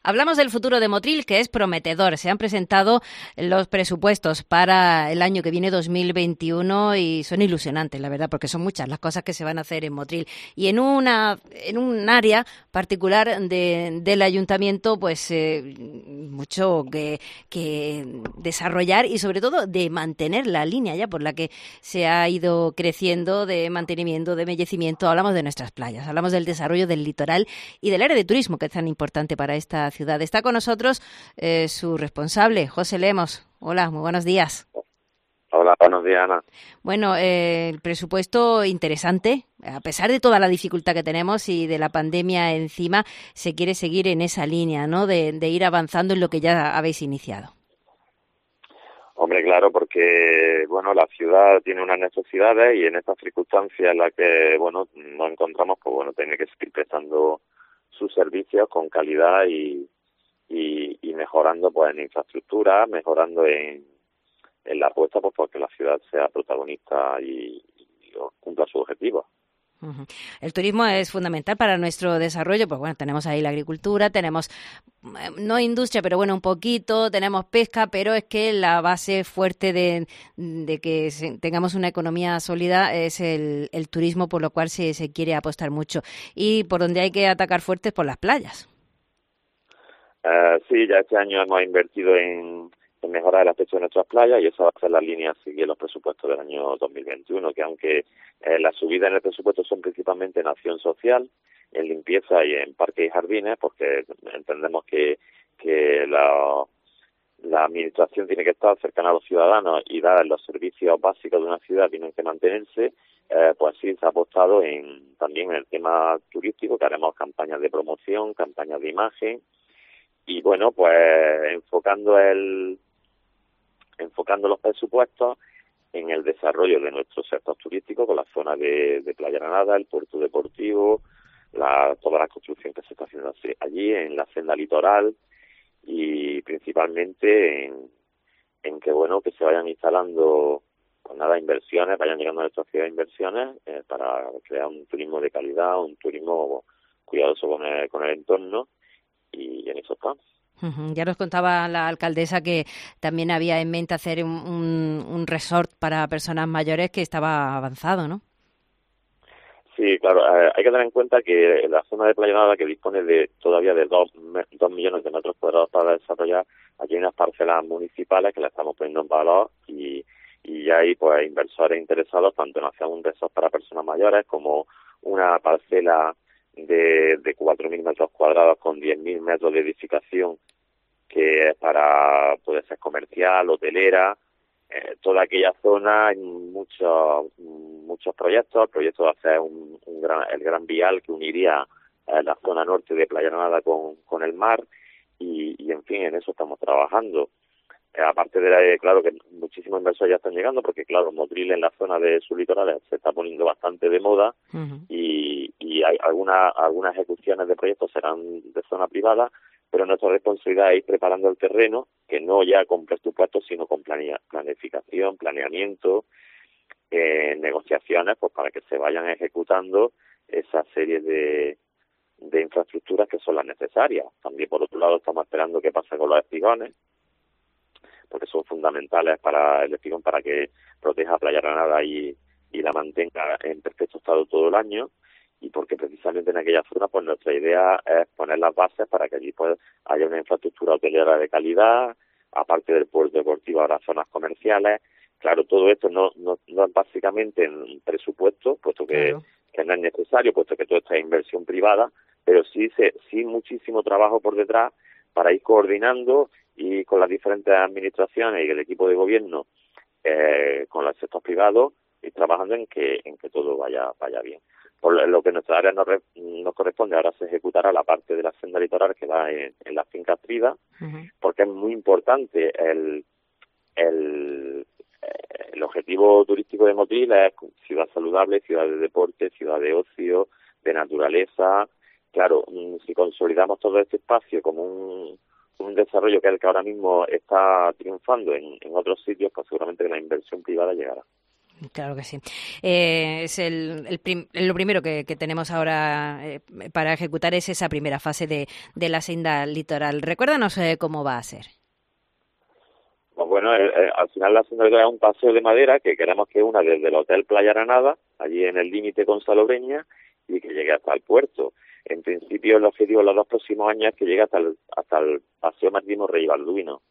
Hablamos del futuro de Motril, que es prometedor. Se han presentado los presupuestos para el año que viene, 2021, y son ilusionantes, la verdad, porque son muchas las cosas que se van a hacer en Motril. Y en un área particular del ayuntamiento, pues mucho que desarrollar y sobre todo de mantener la línea ya por la que se ha ido creciendo de mantenimiento, de embellecimiento. Hablamos de nuestras playas, hablamos del desarrollo del litoral y del área de turismo, que es tan importante para esta ciudad. Está con nosotros su responsable, José Lemos. Hola, muy buenos días. Hola, buenos días, Ana. Bueno, el presupuesto interesante. A pesar de toda la dificultad que tenemos y de la pandemia encima, se quiere seguir en esa línea, ¿no? De ir avanzando en lo que ya habéis iniciado. Hombre, claro, porque, bueno, la ciudad tiene unas necesidades y en estas circunstancias en las que, bueno, nos encontramos, pues bueno, tiene que seguir prestando sus servicios con calidad y mejorando, pues, en infraestructura, mejorando en la apuesta, pues, porque la ciudad sea protagonista y cumpla sus objetivos. Uh-huh. El turismo es fundamental para nuestro desarrollo. Pues bueno, tenemos ahí la agricultura, tenemos no industria, pero bueno, un poquito, tenemos pesca, pero es que la base fuerte de que tengamos una economía sólida es el turismo, por lo cual se quiere apostar mucho. Y por donde hay que atacar fuerte es por las playas. Sí, ya este año hemos invertido en mejorar el aspecto de nuestras playas y esa va a ser la línea a seguir en los presupuestos del año 2021, que aunque las subidas en el presupuesto son principalmente en acción social, en limpieza y en parques y jardines, porque entendemos que la administración tiene que estar cercana a los ciudadanos y dar los servicios básicos de una ciudad tienen que mantenerse, pues sí se ha apostado también en el tema turístico, que haremos campañas de promoción, campañas de imagen y bueno, pues enfocando los presupuestos en el desarrollo de nuestro sector turístico con la zona de Playa Granada, el puerto deportivo, toda la construcción que se está haciendo allí, en la senda litoral y principalmente en que bueno que se vayan instalando pues nada inversiones, vayan llegando a nuestra ciudad inversiones para crear un turismo de calidad, un turismo cuidadoso con el entorno y en eso estamos. Ya nos contaba la alcaldesa que también había en mente hacer un resort para personas mayores que estaba avanzado, ¿no? Sí, claro, hay que tener en cuenta que la zona de Playa Nada, que dispone todavía de 2 millones de metros cuadrados para desarrollar, aquí hay unas parcelas municipales que las estamos poniendo en valor y ya hay pues inversores interesados tanto en hacer un resort para personas mayores como una parcela de 4.000 metros cuadrados con 10.000 metros de edificación que es puede ser comercial, hotelera, toda aquella zona hay muchos proyectos, el proyecto de hacer el gran vial que uniría la zona norte de Playa Granada con el mar y en fin, en eso estamos trabajando. Aparte claro que muchísimos inversores ya están llegando porque claro, Motril en la zona de sus litorales se está poniendo bastante de moda y hay algunas ejecuciones de proyectos serán de zona privada, pero nuestra responsabilidad es ir preparando el terreno, que no ya con presupuestos, sino con planificación, planeamiento, negociaciones, pues para que se vayan ejecutando esa serie de infraestructuras que son las necesarias. También, por otro lado, estamos esperando qué pasa con los espigones, porque son fundamentales para el espigón, para que proteja Playa Granada y la mantenga en perfecto estado todo el año, y porque precisamente en aquella zona pues nuestra idea es poner las bases para que allí pues haya una infraestructura hotelera de calidad, aparte del puerto deportivo habrá zonas comerciales. Claro, todo esto no es básicamente en presupuesto, puesto que no es necesario, puesto que todo esto es inversión privada, pero sí muchísimo trabajo por detrás para ir coordinando y con las diferentes administraciones y el equipo de gobierno con los sectores privados y trabajando en que todo vaya bien. Por lo que en nuestra área nos corresponde, ahora se ejecutará la parte de la senda litoral que va en las fincas Trida, porque es muy importante el objetivo turístico de Motril es ciudad saludable, ciudad de deporte, ciudad de ocio, de naturaleza. Claro, si consolidamos todo este espacio como un desarrollo que es el que ahora mismo está triunfando en otros sitios, pues seguramente que la inversión privada llegará. Claro que sí. Es lo primero que tenemos ahora para ejecutar es esa primera fase de la senda litoral. Recuérdanos cómo va a ser. Pues bueno, al final la senda litoral es un paseo de madera que queremos que una desde el Hotel Playa Granada, allí en el límite con Salobreña, y que llegue hasta el puerto. En principio el objetivo en los 2 próximos años es que llegue hasta el paseo marítimo Rey Balduino.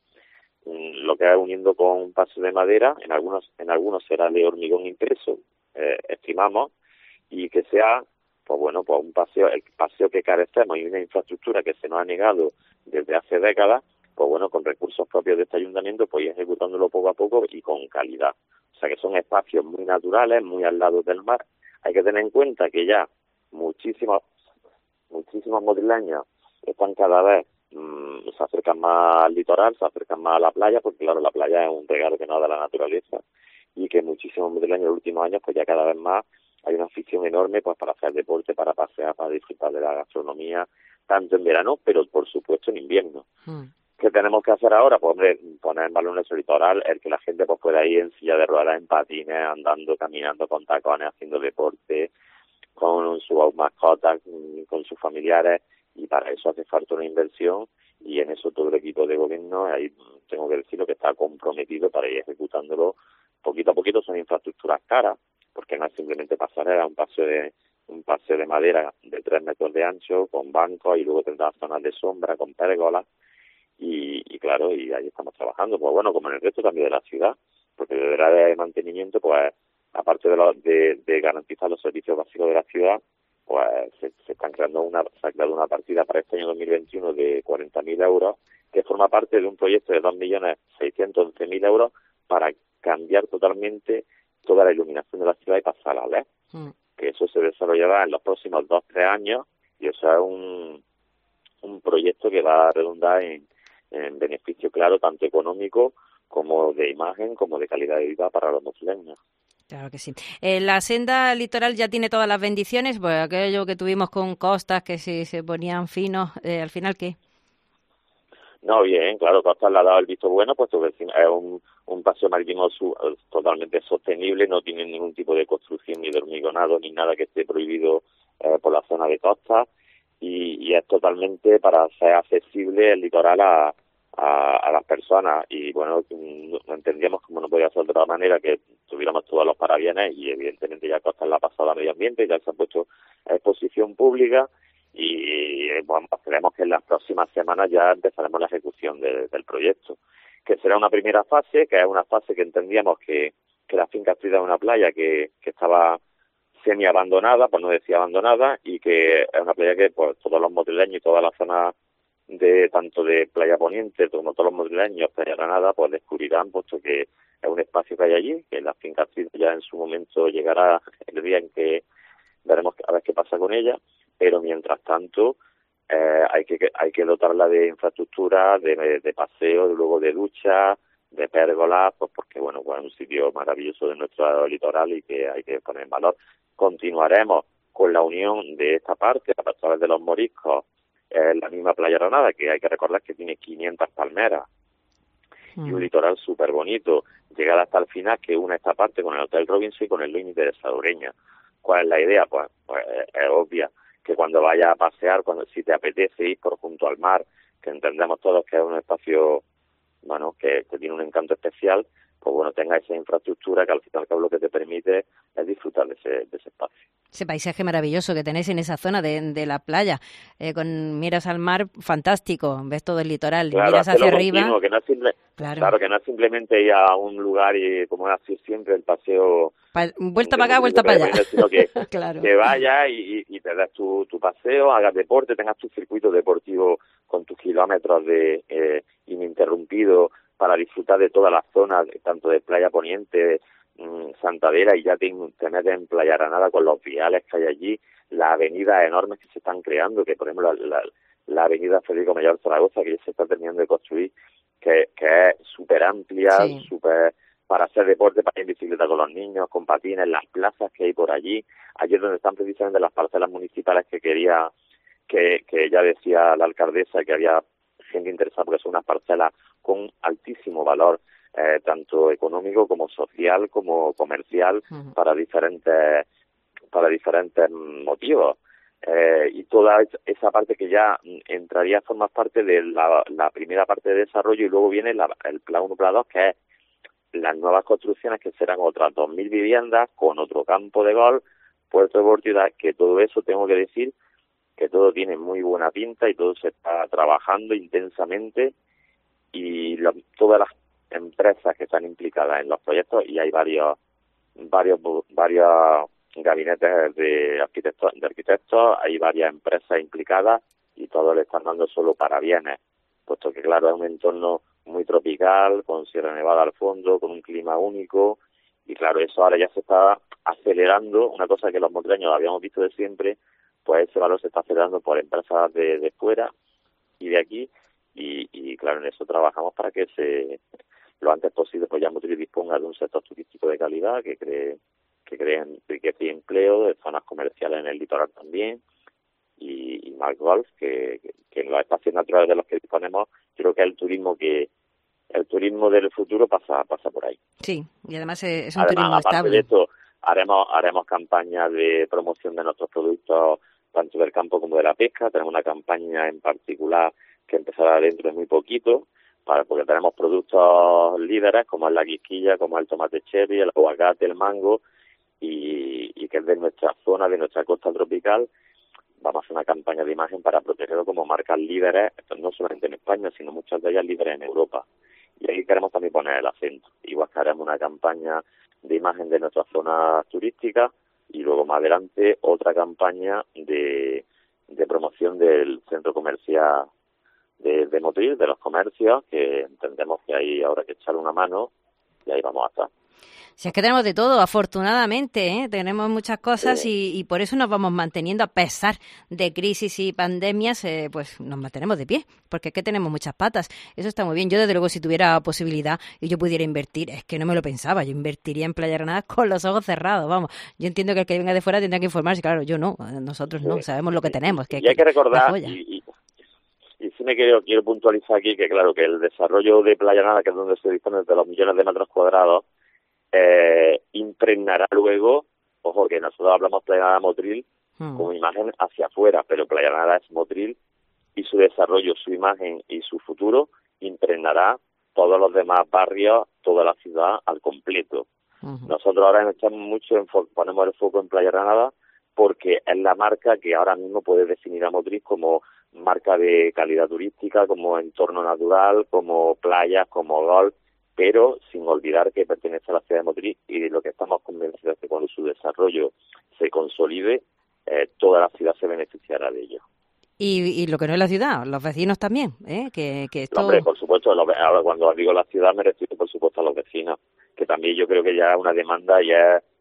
Lo que es uniendo con un paseo de madera, en algunos será de hormigón impreso, estimamos, y que sea, pues bueno, pues el paseo que carecemos y una infraestructura que se nos ha negado desde hace décadas, pues bueno, con recursos propios de este ayuntamiento, pues ir ejecutándolo poco a poco y con calidad. O sea que son espacios muy naturales, muy al lado del mar. Hay que tener en cuenta que ya muchísimos madrileños están cada vez se acercan más al litoral, se acercan más a la playa, porque claro, la playa es un regalo que nos da la naturaleza, y que muchísimos madrileños en los últimos años, pues ya cada vez más hay una afición enorme pues para hacer deporte, para pasear, para disfrutar de la gastronomía, tanto en verano, pero por supuesto en invierno. ¿Qué tenemos que hacer ahora? Pues hombre, poner en valor nuestro litoral, el que la gente pues pueda ir en silla de ruedas, en patines, andando, caminando con tacones, haciendo deporte, con sus mascotas, con sus familiares, y para eso hace falta una inversión, y en eso todo el equipo de gobierno, ahí tengo que decirlo, que está comprometido para ir ejecutándolo poquito a poquito. Son infraestructuras caras, porque no es simplemente pasarela, un paseo de madera de 3 metros de ancho, con bancos, y luego tendrá zonas de sombra, con pérgolas, y claro, y ahí estamos trabajando, pues bueno, como en el resto también de la ciudad, porque desde el área de mantenimiento, pues aparte de garantizar los servicios básicos de la ciudad, pues se ha creado una partida para este año 2021 de 40.000 euros, que forma parte de un proyecto de 2.611.000 euros para cambiar totalmente toda la iluminación de la ciudad y pasar a LED, que eso se desarrollará en los próximos 2-3 años, y eso es un proyecto que va a redundar en beneficio claro, tanto económico como de imagen, como de calidad de vida para los madrileños. Claro que sí. La senda litoral ya tiene todas las bendiciones, pues aquello que tuvimos con Costas, que si se ponían finos, al final, ¿qué? No, bien, claro, Costas le ha dado el visto bueno, puesto que es un paseo marítimo totalmente sostenible, no tiene ningún tipo de construcción ni de hormigonado ni nada que esté prohibido por la zona de Costas, y es totalmente para hacer accesible el litoral a las personas. Y bueno, no entendíamos, como no podía ser de otra manera, que tuviéramos todos los parabienes, y evidentemente ya Costas la ha pasado a medio ambiente, ya se ha puesto a exposición pública, y bueno, esperemos que en las próximas semanas ya empezaremos la ejecución del proyecto, que será una primera fase, que es una fase que entendíamos que la finca Astrida es una playa que estaba semi abandonada, pues no decía abandonada, y que es una playa que pues todos los madrileños y toda la zona tanto de Playa Poniente como todos los madrileños, Playa Granada, pues descubrirán, puesto que es un espacio que hay allí, que la finca Astrida ya en su momento llegará el día en que veremos a ver qué pasa con ella, pero mientras tanto hay que dotarla de infraestructura, de paseo, luego de ducha, de pérgolas, pues porque bueno, pues es un sitio maravilloso de nuestro litoral y que hay que poner en valor. Continuaremos con la unión de esta parte, a través de los Moriscos, la misma Playa Granada, que hay que recordar que tiene 500 palmeras y un litoral súper bonito, llegar hasta el final, que une esta parte con el Hotel Robinson y con el límite de Salobreña. ¿Cuál es la idea? Pues es obvia, que cuando vayas a pasear, si te apetece ir por junto al mar, que entendemos todos que es un espacio, bueno, que tiene un encanto especial, pues bueno, tenga esa infraestructura que al final lo que te permite es disfrutar de ese espacio. Ese paisaje maravilloso que tenéis en esa zona de la playa, con miras al mar, fantástico, ves todo el litoral, claro, miras hacia arriba. Continuo, que no es claro, que no es simplemente ir a un lugar y, como es así siempre, el paseo... vuelta para acá, vuelta para allá. Sino que, claro, que vayas y te das tu paseo, hagas deporte, tengas tu circuito deportivo con tus kilómetros ininterrumpidos para disfrutar de todas las zonas, tanto de Playa Poniente, Santadera, y ya te metes en Playa Granada con los viales que hay allí, las avenidas enormes que se están creando, que por ejemplo la avenida Federico Mayor Zaragoza, que ya se está terminando de construir, que es súper amplia, sí, súper para hacer deporte, para ir en bicicleta con los niños, con patines, las plazas que hay por allí es donde están precisamente las parcelas municipales que ya decía la alcaldesa que había gente interesada, porque son unas parcelas con altísimo valor tanto económico como social como comercial para diferentes motivos. Y toda esa parte que ya entraría a formar parte de la primera parte de desarrollo, y luego viene el Plan 1, Plan 2, que es las nuevas construcciones, que serán otras 2.000 viviendas con otro campo de golf, puerto de oportunidad, que todo eso tengo que decir que todo tiene muy buena pinta y todo se está trabajando intensamente, y todas las empresas que están implicadas en los proyectos, y hay varios gabinetes de arquitectos, hay varias empresas implicadas, y todos le están dando solo parabienes, puesto que claro, es un entorno muy tropical, con Sierra Nevada al fondo, con un clima único, y claro, eso ahora ya se está acelerando, una cosa que los montreños habíamos visto de siempre, pues ese valor se está acelerando por empresas de fuera y de aquí, y claro, en eso trabajamos para que lo antes posible pues ya Motril disponga de un sector turístico de calidad que cree riqueza y empleo, de zonas comerciales en el litoral también, y más golf, que en los espacios naturales de los que disponemos, creo que el turismo del futuro pasa por ahí. Sí, y además es un turismo aparte estable. De esto, haremos campañas de promoción de nuestros productos, tanto del campo como de la pesca. Tenemos una campaña en particular que empezará dentro de muy poquito, porque tenemos productos líderes como es la quisquilla, como es el tomate cherry, el aguacate, el mango, y que es de nuestra zona, de nuestra costa tropical. Vamos a hacer una campaña de imagen para protegerlo como marcas líderes, no solamente en España, sino muchas de ellas líderes en Europa. Y ahí queremos también poner el acento. Igual que haremos una campaña de imagen de nuestras zonas turísticas, y luego más adelante otra campaña de promoción del centro comercial de Motril, de los comercios, que entendemos que hay ahora que echarle una mano, y ahí vamos a estar. Si es que tenemos de todo, afortunadamente, ¿eh? Tenemos muchas cosas, y por eso nos vamos manteniendo, a pesar de crisis y pandemias, pues nos mantenemos de pie, porque es que tenemos muchas patas. Eso está muy bien. Yo, desde luego, si tuviera posibilidad y yo pudiera invertir, es que no me lo pensaba, yo invertiría en Playa Granada con los ojos cerrados, vamos. Yo entiendo que el que venga de fuera tendrá que informarse, claro, yo no, nosotros no, sabemos lo que tenemos. Y hay que recordar, y sí quiero puntualizar aquí que claro, que el desarrollo de Playa Granada, que es donde se dispone de los millones de metros cuadrados, impregnará luego, ojo que nosotros hablamos Playa Granada Motril como imagen hacia afuera, pero Playa Granada es Motril, y su desarrollo, su imagen y su futuro impregnará todos los demás barrios, toda la ciudad al completo. Nosotros ahora ponemos el foco en Playa Granada, porque es la marca que ahora mismo puede definir a Motril como marca de calidad turística, como entorno natural, como playas, como golf, pero sin olvidar que pertenece a la ciudad de Motril, y lo que estamos convencidos es que cuando su desarrollo se consolide, toda la ciudad se beneficiará de ello. Y lo que no es la ciudad, los vecinos también, que esto... Hombre, por supuesto, ahora cuando digo la ciudad me refiero por supuesto a los vecinos, que también yo creo que ya es una demanda, ya es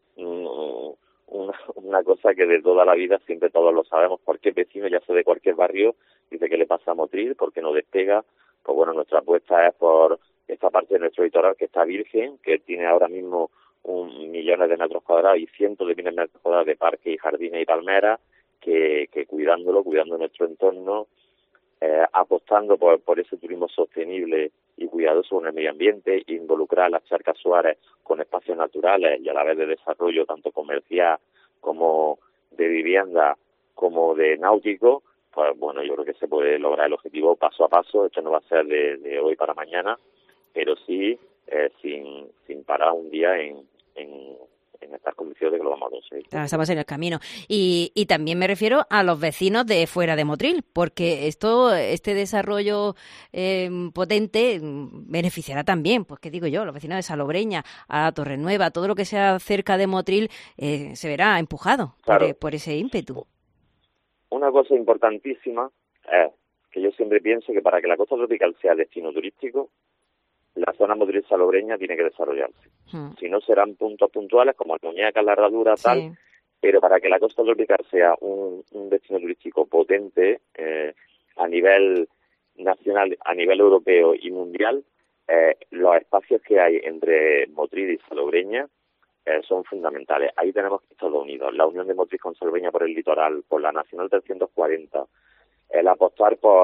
una cosa que de toda la vida siempre todos lo sabemos. Cualquier vecino, ya sea de cualquier barrio, dice que le pasa a Motril, porque no despega. Pues bueno, nuestra apuesta es por esta parte de nuestro litoral que está virgen, que tiene ahora mismo millones de metros cuadrados y cientos de miles de metros cuadrados de parques y jardines y palmeras, que cuidando nuestro entorno, apostando por ese turismo sostenible y cuidadoso con el medio ambiente, involucrar las charcas Suárez con espacios naturales y a la vez de desarrollo tanto comercial como de vivienda como de náutico. Pues bueno, yo creo que se puede lograr el objetivo paso a paso. Esto no va a ser de hoy para mañana, pero sí sin parar un día en estar convencidos de que lo vamos a conseguir. Claro, estamos en el camino. Y también me refiero a los vecinos de fuera de Motril, porque este desarrollo potente beneficiará también, pues qué digo yo, los vecinos de Salobreña, a Torrenueva, todo lo que sea cerca de Motril se verá empujado por ese ímpetu. Una cosa importantísima es que yo siempre pienso que para que la costa tropical sea destino turístico, la zona Motril Salobreña tiene que desarrollarse. Si no, serán puntos puntuales como Almuñécar, La Herradura, tal, pero para que la costa tropical sea un destino turístico potente a nivel nacional, a nivel europeo y mundial, los espacios que hay entre Motril y Salobreña son fundamentales. Ahí tenemos que Estados Unidos, la unión de Motril con Salobreña por el litoral, por la Nacional 340, el apostar por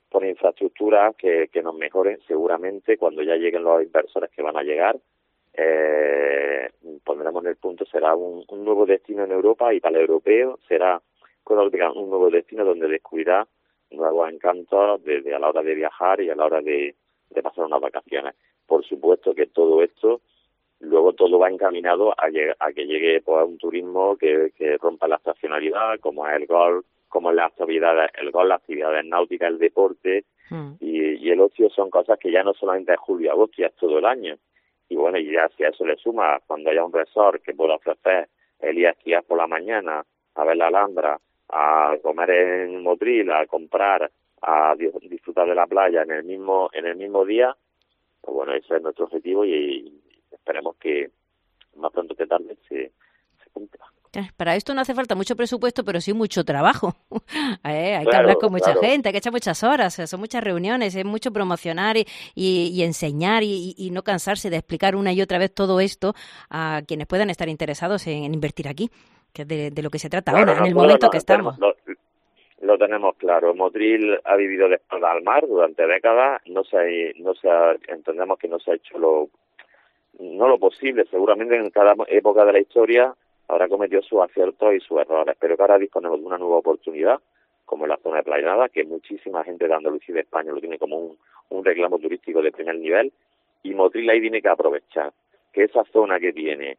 por infraestructuras que nos mejoren. Seguramente cuando ya lleguen los inversores que van a llegar, pondremos en el punto, será un nuevo destino en Europa, y para el europeo será un nuevo destino donde descubrirá nuevos encantos desde a la hora de viajar y a la hora de pasar unas vacaciones. Por supuesto que todo esto, luego todo va encaminado a que llegue pues, un turismo que rompa la estacionalidad, como es el golf, como es las actividades, el golf, las actividades náuticas, el deporte y el ocio. Son cosas que ya no solamente es julio y agosto, ya es todo el año. Y bueno, y ya si a eso le suma, cuando haya un resort que pueda ofrecer el ir a esquiar por la mañana, a ver la Alhambra, a comer en Motril, a comprar, a disfrutar de la playa en el mismo día, pues bueno, ese es nuestro objetivo y esperemos que más pronto que tarde se cumpla. Para esto no hace falta mucho presupuesto, pero sí mucho trabajo. Hay que Claro, hablar con mucha claro. gente, hay que echar muchas horas, o sea, son muchas reuniones, es mucho promocionar y enseñar y no cansarse de explicar una y otra vez todo esto a quienes puedan estar interesados en invertir aquí, que es de lo que se trata Claro, ahora, en el momento que estamos. Lo tenemos claro. Motril ha vivido de espalda al mar durante décadas. Entendemos que no se ha hecho no lo posible. Seguramente en cada época de la historia habrá cometido sus aciertos y sus errores, pero que ahora disponemos de una nueva oportunidad, como en la zona de Playa Nada, que muchísima gente de Andalucía y de España lo tiene como un reclamo turístico de primer nivel, y Motril ahí tiene que aprovechar que esa zona que tiene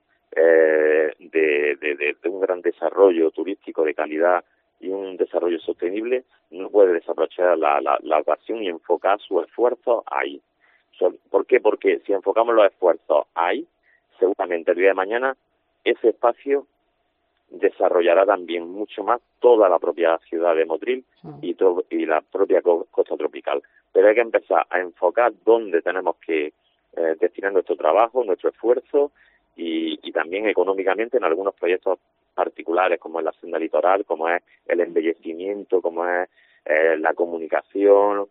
de un gran desarrollo turístico de calidad y un desarrollo sostenible, no puede desaprovechar la ocasión y enfocar sus esfuerzos ahí. ¿Por qué? Porque si enfocamos los esfuerzos ahí, seguramente el día de mañana ese espacio desarrollará también mucho más toda la propia ciudad de Motril y la propia costa tropical. Pero hay que empezar a enfocar dónde tenemos que destinar nuestro trabajo, nuestro esfuerzo y también económicamente en algunos proyectos particulares, como es la senda litoral, como es el embellecimiento, como es la comunicación,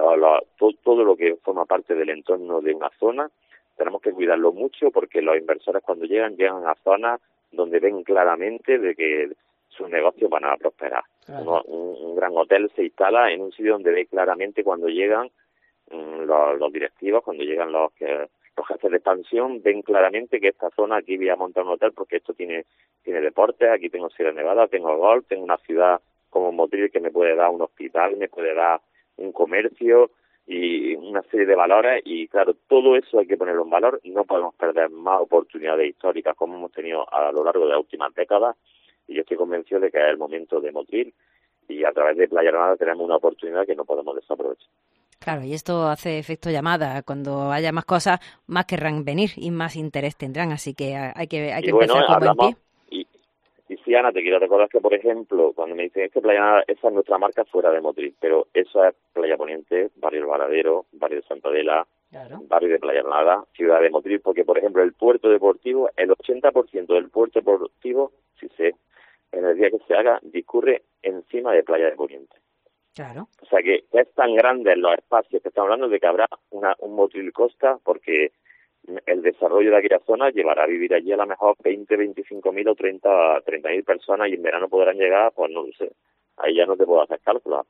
todo lo que forma parte del entorno de una zona. Tenemos que cuidarlo mucho porque los inversores cuando llegan a zonas donde ven claramente de que sus negocios van a prosperar. Claro. Un gran hotel se instala en un sitio donde ve claramente cuando llegan los directivos, cuando llegan los jefes de expansión, ven claramente que esta zona, aquí voy a montar un hotel porque esto tiene deportes, aquí tengo Sierra Nevada, tengo golf, tengo una ciudad como Motril que me puede dar un hospital, me puede dar un comercio y una serie de valores, y claro, todo eso hay que ponerlo en valor. No podemos perder más oportunidades históricas como hemos tenido a lo largo de las últimas décadas, y yo estoy convencido de que es el momento de Motril, y a través de Playa Granada tenemos una oportunidad que no podemos desaprovechar. Claro, y esto hace efecto llamada. Cuando haya más cosas, más querrán venir y más interés tendrán, así que hay que empezar con buen pie. Y sí, Ana, te quiero recordar que, por ejemplo, cuando me dicen que Playa Granada, esa es nuestra marca fuera de Motril, pero eso es Playa Poniente, Barrio El Varadero, Barrio de Santa Adela, claro, Barrio de Playa Granada, Ciudad de Motril, porque, por ejemplo, el puerto deportivo, el 80% del puerto deportivo, en el día que se haga, discurre encima de Playa de Poniente. Claro. O sea que es tan grande los espacios que estamos hablando de que habrá un Motril Costa, porque el desarrollo de aquella zona llevará a vivir allí a lo mejor 20, 25.000 o 30.000 personas, y en verano podrán llegar, pues no lo sé, ahí ya no te puedo hacer cálculos.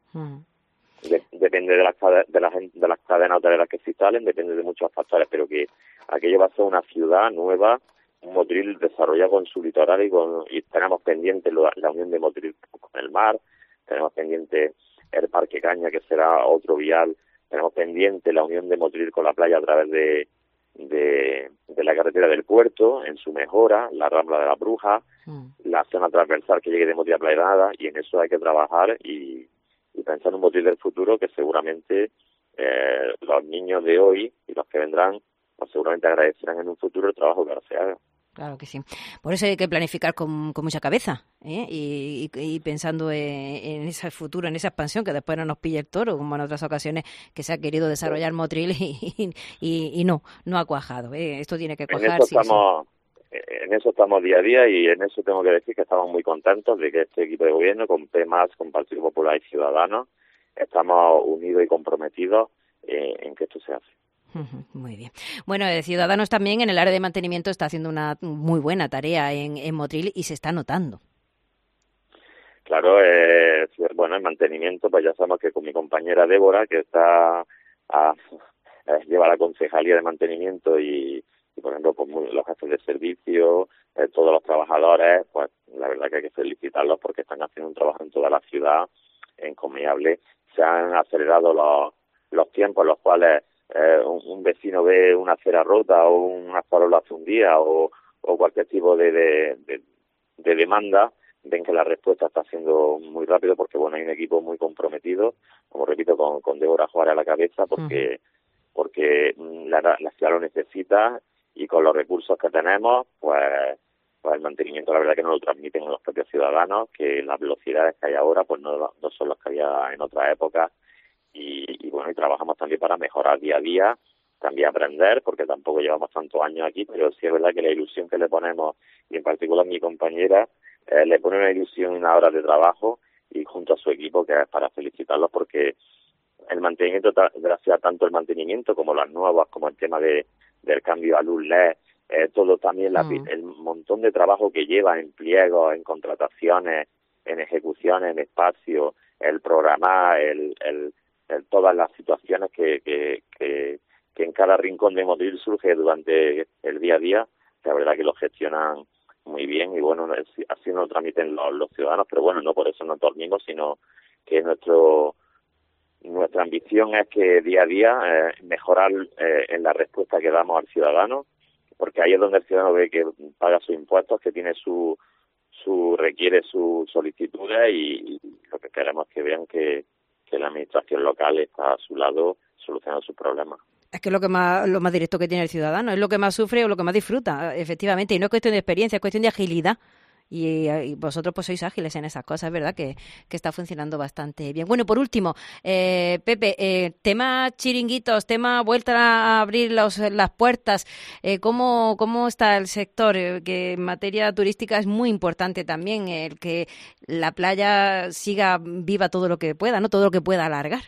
Depende de las cadenas hoteleras que se instalen, depende de muchos factores, pero que aquello va a ser una ciudad nueva, un Motril desarrollado con su litoral y tenemos pendiente la unión de Motril con el mar, tenemos pendiente el Parque Caña, que será otro vial, tenemos pendiente la unión de Motril con la playa a través de la carretera del puerto, en su mejora, la Rambla de la Bruja, la zona transversal que llegue de Motril a Playa Granada, y en eso hay que trabajar y pensar en un Motril del futuro que seguramente los niños de hoy y los que vendrán pues seguramente agradecerán en un futuro el trabajo que ahora se haga. Claro que sí. Por eso hay que planificar con mucha cabeza, y pensando en ese futuro, en esa expansión, que después no nos pille el toro, como en otras ocasiones que se ha querido desarrollar Motril y no ha cuajado. Esto tiene que cuajar. En eso estamos día a día, y en eso tengo que decir que estamos muy contentos de que este equipo de gobierno, con P+, con Partido Popular y Ciudadanos, estamos unidos y comprometidos en que esto se hace. Muy bien. Bueno, Ciudadanos también en el área de mantenimiento está haciendo una muy buena tarea en Motril y se está notando. Claro, bueno, el mantenimiento, pues ya sabemos que con mi compañera Débora, que lleva la concejalía de mantenimiento y por ejemplo, pues los jefes de servicio, todos los trabajadores, pues la verdad que hay que felicitarlos porque están haciendo un trabajo en toda la ciudad encomiable. Se han acelerado los tiempos en los cuales un vecino ve una acera rota o una farola fundida o cualquier tipo de demanda, ven que la respuesta está siendo muy rápido porque bueno, hay un equipo muy comprometido, como repito, con Débora Juárez a la cabeza, porque la ciudad lo necesita y con los recursos que tenemos, pues el mantenimiento la verdad que no lo transmiten los propios ciudadanos, que las velocidades que hay ahora pues no son las que había en otras épocas y bueno, y trabajamos también para mejorar día a día, también aprender, porque tampoco llevamos tantos años aquí, pero sí es verdad que la ilusión que le ponemos, y en particular mi compañera, le pone una ilusión y una hora de trabajo y junto a su equipo, que es para felicitarlos porque el mantenimiento, gracias tanto el mantenimiento como las nuevas, como el tema del cambio a luz LED, todo también el montón de trabajo que lleva en pliegos, en contrataciones, en ejecuciones, en espacio, el programar, todas las situaciones que en cada rincón de Motril surge durante el día a día, la verdad que lo gestionan muy bien y bueno, así nos lo transmiten los ciudadanos, pero bueno, no por eso nos dormimos, sino que nuestra ambición es que día a día mejorar en la respuesta que damos al ciudadano, porque ahí es donde el ciudadano ve que paga sus impuestos, que tiene requiere sus solicitudes y lo que queremos es que vean que la administración local está a su lado solucionando sus problemas. Es que es lo más directo que tiene el ciudadano, es lo que más sufre o lo que más disfruta, efectivamente, y no es cuestión de experiencia, es cuestión de agilidad. Y vosotros pues sois ágiles en esas cosas, ¿verdad? Que está funcionando bastante bien. Bueno, por último, Pepe, tema chiringuitos, tema vuelta a abrir las puertas, ¿cómo está el sector? Que en materia turística es muy importante también el que la playa siga viva todo lo que pueda, ¿no? Todo lo que pueda alargar.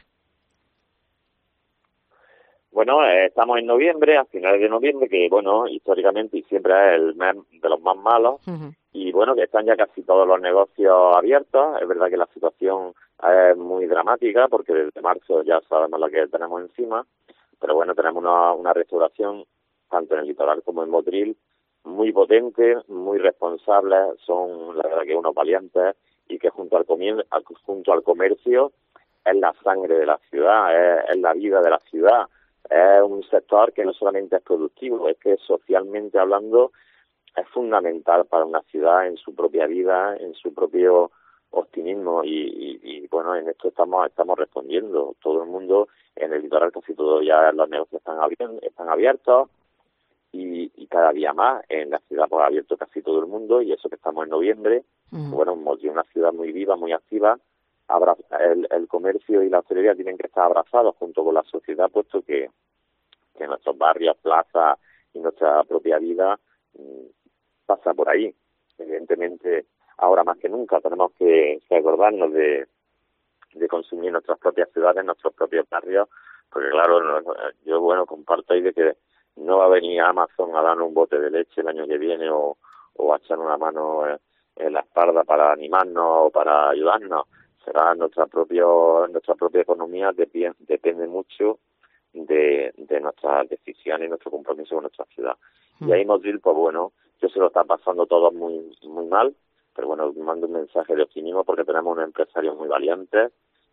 Bueno, estamos en noviembre, a finales de noviembre, que bueno, históricamente y siempre es el mes de los más malos, y bueno, que están ya casi todos los negocios abiertos. Es verdad que la situación es muy dramática, porque desde marzo ya sabemos lo que tenemos encima, pero bueno, tenemos una restauración, tanto en el litoral como en Motril, muy potente, muy responsable, son la verdad que unos valientes, y que junto al comercio es la sangre de la ciudad, es la vida de la ciudad. Es un sector que no solamente es productivo, es que socialmente hablando es fundamental para una ciudad en su propia vida, en su propio optimismo y bueno, en esto estamos respondiendo. Todo el mundo, en el litoral casi todo ya los negocios están abiertos y cada día más en la ciudad pues ha abierto casi todo el mundo y eso que estamos en noviembre, bueno, Motril es una ciudad muy viva, muy activa. El comercio y la hostelería tienen que estar abrazados junto con la sociedad, puesto que nuestros barrios, plazas y nuestra propia vida pasa por ahí. Evidentemente, ahora más que nunca tenemos que acordarnos de consumir nuestras propias ciudades, nuestros propios barrios, porque claro, yo bueno comparto ahí de que no va a venir Amazon a darnos un bote de leche el año que viene o a echar una mano en la espalda para animarnos o para ayudarnos. Será nuestra propia economía depende mucho de nuestras decisiones y nuestro compromiso con nuestra ciudad. Y ahí Motril, pues bueno, yo se lo está pasando todo muy muy mal, pero bueno, mando un mensaje de optimismo porque tenemos unos empresarios muy valientes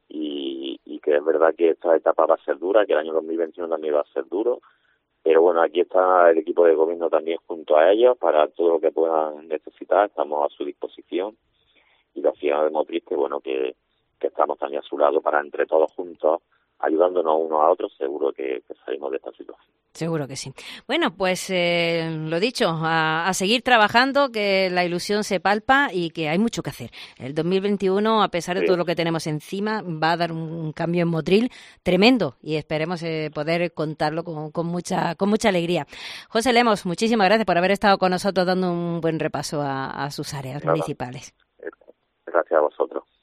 y que es verdad que esta etapa va a ser dura, que el año 2021 también va a ser duro, pero bueno, aquí está el equipo de gobierno también junto a ellos para todo lo que puedan necesitar, estamos a su disposición. Y los ciudadanos de Motril, que bueno, que estamos también a su lado para entre todos juntos, ayudándonos unos a otros, seguro que salimos de esta situación. Seguro que sí. Bueno, pues lo dicho, a seguir trabajando, que la ilusión se palpa y que hay mucho que hacer. El 2021, a pesar de todo lo que tenemos encima, va a dar un cambio en Motril tremendo y esperemos poder contarlo con mucha alegría. José Lemos, muchísimas gracias por haber estado con nosotros dando un buen repaso a sus áreas municipales. Gracias a vosotros.